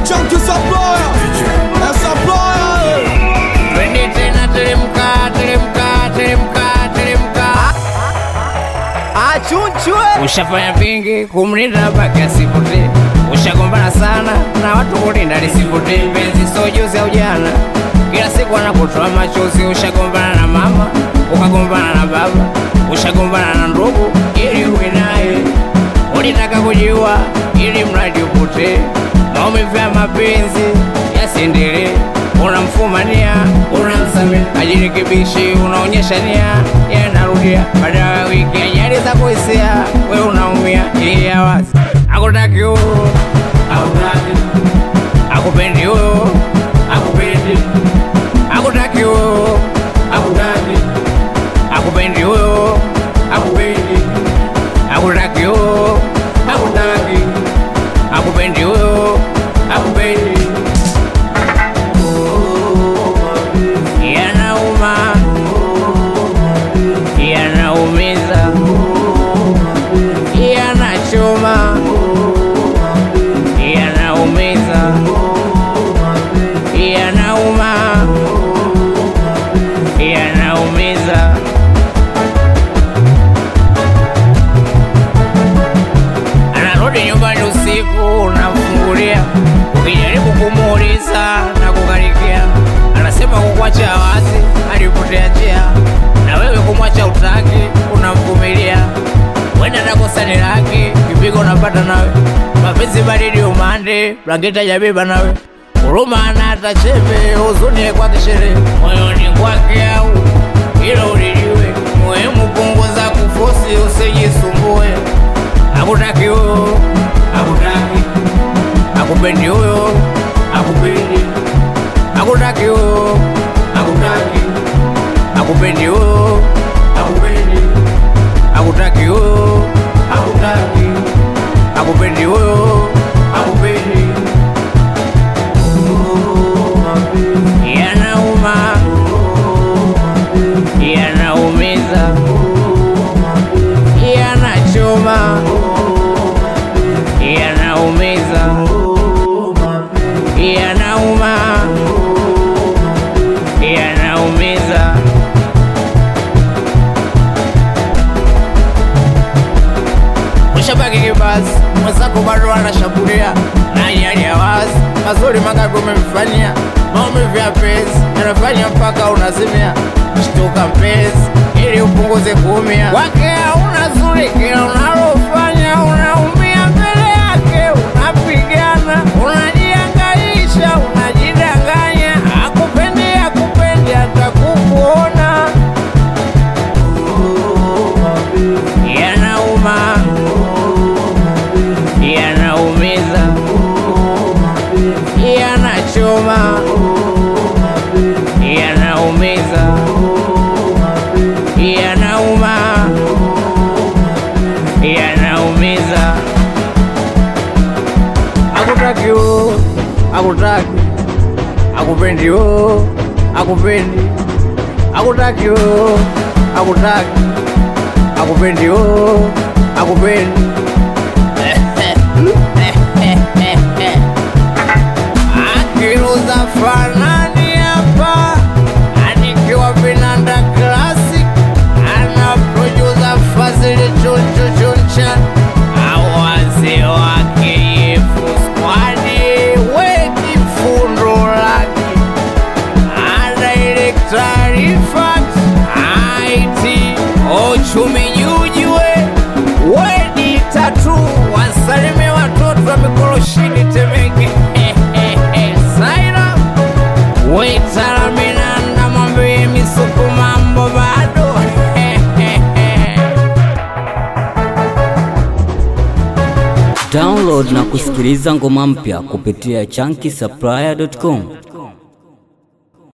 Chunky Supplier. Supplier. Twende tena teremka. Achunchwe. Ushafanya vingi kumlinda mpaka asipotee. Ushagombana sana na watu kulinda lisipotee. Penzi sio juzi au jana, kila siku anapotoa machozi. Ushagombana na mama, ukagombana na baba, ushagombana na ndugu ili uwe naye. Ulitaka kujiua ili mradi upotee. Maumivu ya mapenzi yasiendelee. Unamfumania, unamsamehe, ajirekebishi, unaonyesha nia, yanarudia. Baada ya wiki ajali za kuhisia, wewe unaumia. Iya wazi, hakutaki huyo, hakutaki. Hakupendi huyo, hakupendi. Hakutaki huyo, hakutaki. Hakupendi huyo, hakupendi. Hakutaki huyo, hakutaki. Hakupendi huyo, hakupendi. Yanauma, yanaumiza, yanachoma, yanaumiza, yanauma, yanaumiza. Anarudi nyumbani usiku, unamfungulia, ukijaribu kumuuliza na kukarikia, anasema kukuacha wazi, alipotea njia. Na wewe kumwacha utaki, unamvumilia. Wenda nakosa ni laki, kipigo unapata nawe. Mapenzi baridi umande, blanketi hajabeba nawe. Huruma ana hata chembe, huzuni kwake sherehe. Moyoni kwake au hilo ulijue. Muhimu punguza kufosi, usijisumbue. Hakutaki huyo, hakutaki. Hakupendi huyo, hakupendi. Hakutaki huyo, hakutaki. Hakupendi huyo, hakupendi. Hakutaki huyo, hakutaki. Hakupendi huyo, hakupendi. Yanauma, yanaumiza, yanachoma, yanaumiza, yanauma, yanaumiza. Ushabaki kibazi, mwenzako bado anashambulia. Na yali ya wazi, mazuri mangapi umemfanyia. Maumivu ya penzi yanafanya mpaka unazimia. Shtuka mpenzi, ili upunguze kuumia. Kwake hauna zuri, kila unalofanya unaumia mbele yake. Unapigana, unajihangaisha, unajidanganya. Hakupendi hata kukuona. Yanauma, yanaumiza, yanachoma, yanaumiza, yanauma, yanaumiza. Hakutaki huyo, hakutaki. Hakupendi huyo, hakupendi. Hakutaki huyo, hakutaki. Hakupendi huyo, hakupendi. Akiruza fanani hapa, anikiwa Vinanda Classic. Ana producer Fazili Chuncha. Awazi wake Yefu Squadi, wedi fundo laki. Ana Electrari Fax, IT, uchumi nyujiwe. Wedi tatu, wasalime watoto wa Mikoloshini Temeke. Saira, waitara minanda mwambie misuku mambo bado. Download na kusikiliza ngoma mpya kupitia chunkysupplier.com.